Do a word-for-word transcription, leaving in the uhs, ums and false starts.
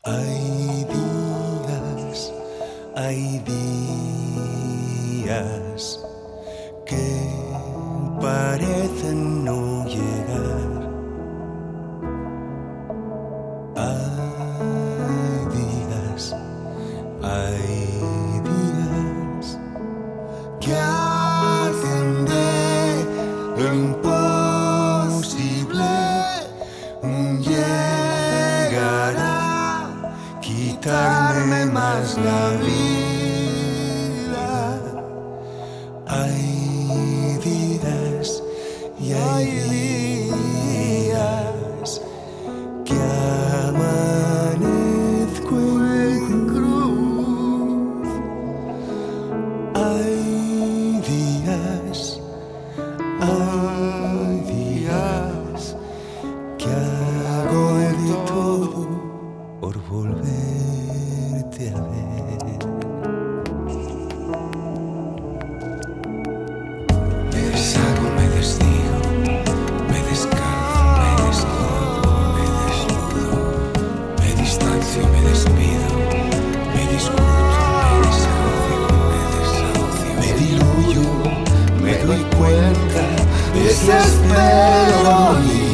Hay días, hay días que parecen no llegar. Hay días, hay días que hacen de lo imposible un llegar a quitarme más la vida. Hay días y hay días que amanezco en cruz. Hay días, hay días que hago de todo por volverte a ver. Me deshago, me desdigo, me descalzo, me desnudo, me desnudo, me distancio, me despido, me discuto, me desahucio, me desahucio, me diluyo, me doy cuenta, desespero y